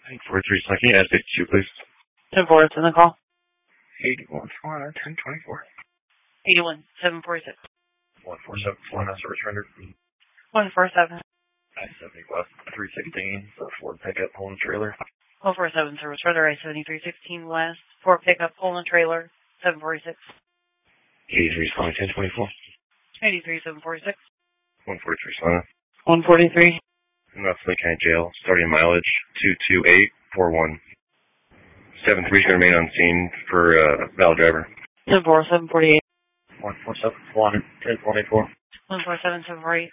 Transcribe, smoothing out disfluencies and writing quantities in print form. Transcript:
43, so can you add 52, please? 10-4, it's in the call. 81, 1024. 81, 746. 147, service rendered. 147. I-70 West, 316, so Ford pickup, pulling trailer. 147, service rendered, I-7316 West, Ford pickup, pulling trailer, 746. 83, calling 1024. 83, 746. 143, Solana. 143. And that's Lake County Jail, starting mileage 22841. 73 is going to remain on scene for valid driver. 10-4, 748. 147, 1024. 147, 748.